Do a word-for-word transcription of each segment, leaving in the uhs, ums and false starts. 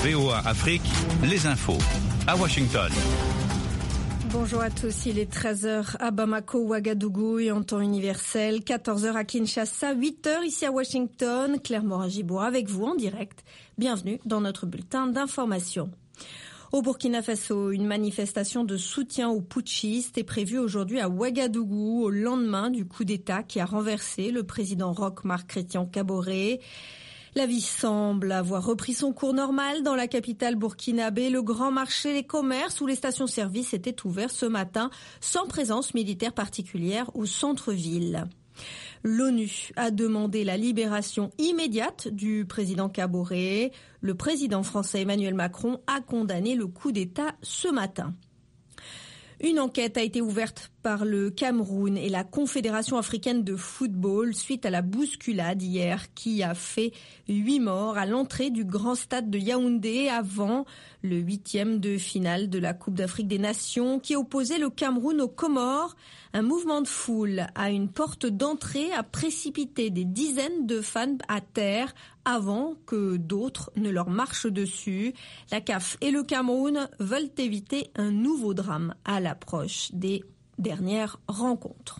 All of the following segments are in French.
V O A Afrique, les infos à Washington. Bonjour à tous, il est treize heures à Bamako, Ouagadougou et en temps universel, quatorze heures à Kinshasa, huit heures ici à Washington. Claire Morin-Gibour avec vous en direct. Bienvenue dans notre bulletin d'information. Au Burkina Faso, une manifestation de soutien aux putschistes est prévue aujourd'hui à Ouagadougou au lendemain du coup d'État qui a renversé le président Roch Marc Christian Kaboré. La vie semble avoir repris son cours normal dans la capitale burkinabé. Le grand marché, les commerces ou les stations-service étaient ouverts ce matin sans présence militaire particulière au centre-ville. L'ONU a demandé la libération immédiate du président Kaboré. Le président français Emmanuel Macron a condamné le coup d'État ce matin. Une enquête a été ouverte par le Cameroun et la Confédération africaine de football suite à la bousculade hier qui a fait huit morts à l'entrée du grand stade de Yaoundé avant le huitième de finale de la Coupe d'Afrique des Nations qui opposait le Cameroun aux Comores. Un mouvement de foule à une porte d'entrée a précipité des dizaines de fans à terre avant que d'autres ne leur marchent dessus. La C A F et le Cameroun veulent éviter un nouveau drame à l'approche des dernières rencontres.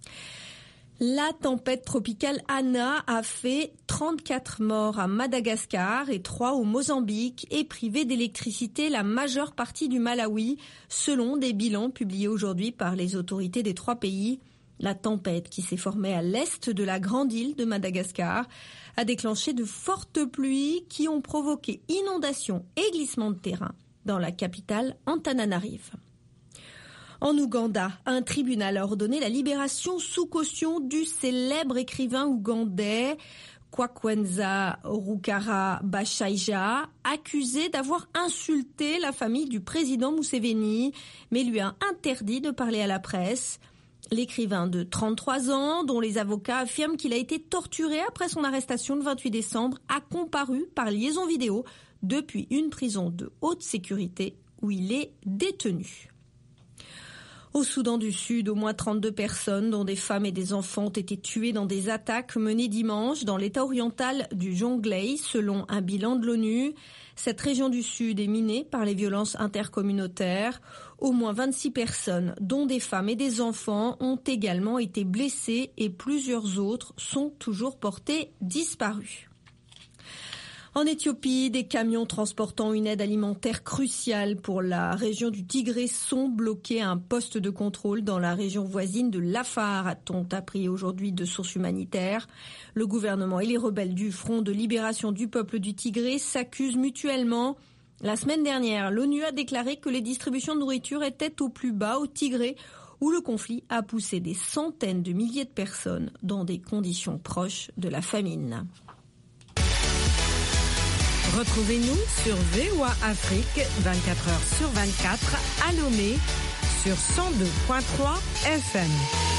La tempête tropicale Ana a fait trente-quatre morts à Madagascar et trois au Mozambique et privé d'électricité la majeure partie du Malawi, selon des bilans publiés aujourd'hui par les autorités des trois pays. La tempête, qui s'est formée à l'est de la grande île de Madagascar, a déclenché de fortes pluies qui ont provoqué inondations et glissements de terrain dans la capitale Antananarive. En Ouganda, un tribunal a ordonné la libération sous caution du célèbre écrivain ougandais Kwakwenza Rukara Bashaija, accusé d'avoir insulté la famille du président Museveni, mais lui a interdit de parler à la presse. L'écrivain de trente-trois ans, dont les avocats affirment qu'il a été torturé après son arrestation le vingt-huit décembre, a comparu par liaison vidéo depuis une prison de haute sécurité où il est détenu. Au Soudan du Sud, au moins trente-deux personnes, dont des femmes et des enfants, ont été tuées dans des attaques menées dimanche dans l'état oriental du Jonglei, selon un bilan de l'ONU. Cette région du Sud est minée par les violences intercommunautaires. Au moins vingt-six personnes, dont des femmes et des enfants, ont également été blessées et plusieurs autres sont toujours portées disparues. En Éthiopie, des camions transportant une aide alimentaire cruciale pour la région du Tigré sont bloqués à un poste de contrôle dans la région voisine de l'Afar, a-t-on appris aujourd'hui de sources humanitaires. Le gouvernement et les rebelles du Front de libération du peuple du Tigré s'accusent mutuellement. La semaine dernière, l'ONU a déclaré que les distributions de nourriture étaient au plus bas au Tigré, où le conflit a poussé des centaines de milliers de personnes dans des conditions proches de la famine. Retrouvez-nous sur V O A Afrique vingt-quatre heures sur vingt-quatre à Lomé sur cent deux virgule trois F M.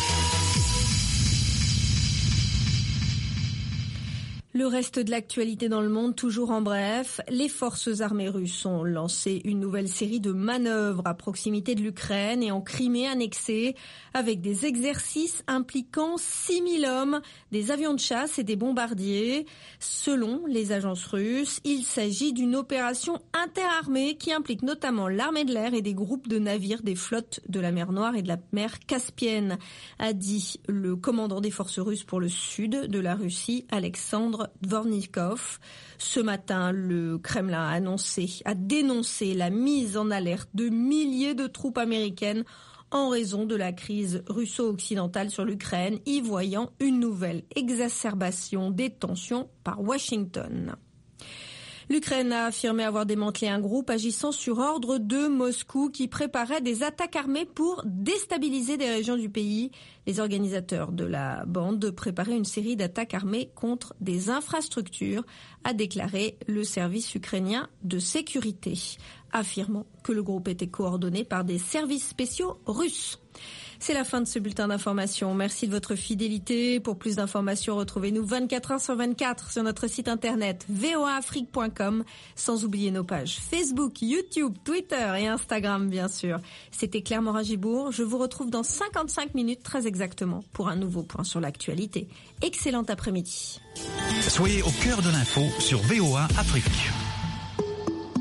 Le reste de l'actualité dans le monde, toujours en bref, les forces armées russes ont lancé une nouvelle série de manœuvres à proximité de l'Ukraine et en Crimée annexée, avec des exercices impliquant six mille hommes, des avions de chasse et des bombardiers. Selon les agences russes, il s'agit d'une opération interarmée qui implique notamment l'armée de l'air et des groupes de navires des flottes de la mer Noire et de la mer Caspienne, a dit le commandant des forces russes pour le sud de la Russie, Alexandre Dvornikov. Ce matin, le Kremlin a annoncé, a dénoncé la mise en alerte de milliers de troupes américaines en raison de la crise russo-occidentale sur l'Ukraine, y voyant une nouvelle exacerbation des tensions par Washington. L'Ukraine a affirmé avoir démantelé un groupe agissant sur ordre de Moscou qui préparait des attaques armées pour déstabiliser des régions du pays. Les organisateurs de la bande préparaient une série d'attaques armées contre des infrastructures, a déclaré le service ukrainien de sécurité, affirmant que le groupe était coordonné par des services spéciaux russes. C'est la fin de ce bulletin d'information. Merci de votre fidélité. Pour plus d'informations, retrouvez-nous vingt-quatre heures sur vingt-quatre sur notre site internet v o a afrique point com, sans oublier nos pages Facebook, YouTube, Twitter et Instagram, bien sûr. C'était Claire Morin-Gibour. Je vous retrouve dans cinquante-cinq minutes, très exactement, pour un nouveau point sur l'actualité. Excellent après-midi. Soyez au cœur de l'info sur V O A Afrique.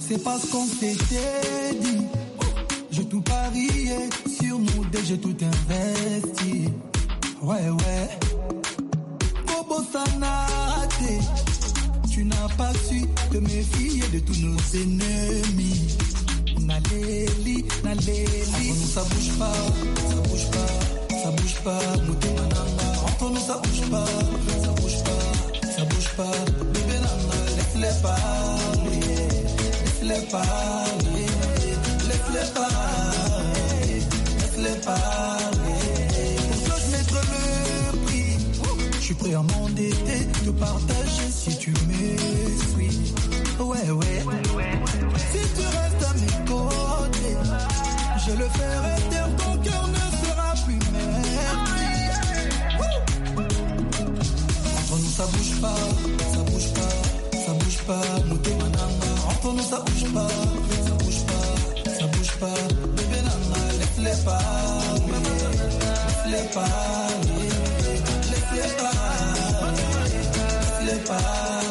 c'est pas ce qu'on s'était dit. J'ai tout parié sur nous dès que j'ai tout investi. Ouais, ouais. Bobo Sanate, tu n'as pas su te méfier de tous nos ennemis. Naléli, Naléli. Entre nous ça bouge pas, ça bouge pas, ça bouge pas. Entre nous ça bouge pas, ça bouge pas, ça bouge pas. Bébé nana, laisse-les parler, laisse-les parler, laisse-les parler, laisse-les parler. Pour toi je mettrai le prix, je suis prêt à m'endetter, te partager si tu m'essuies. Ouais, ouais, si tu restes à mes côtés, je le ferai taire, ton cœur ne sera plus meurtri. Entre nous ça bouge pas, ça bouge pas, ça bouge pas. Mouté manama, entre nous ça bouge pas, ça bouge pas, ça bouge pas. Bébé nana, laisse-les parler, laisse-les parler, laisse-les parler, laisse-les parler.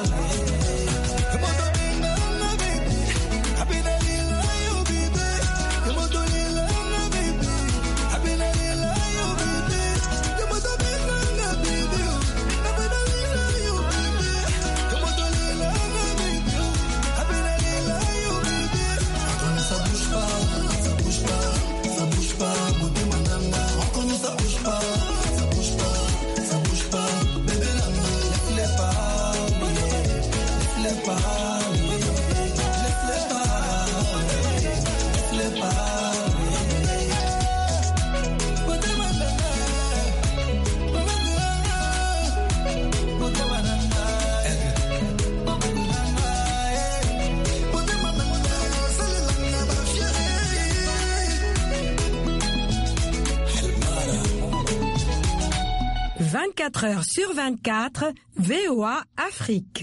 vingt-quatre heures sur vingt-quatre, V O A Afrique.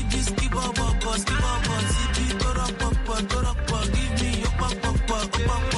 Give me your pop, pop, pop, pop, pop.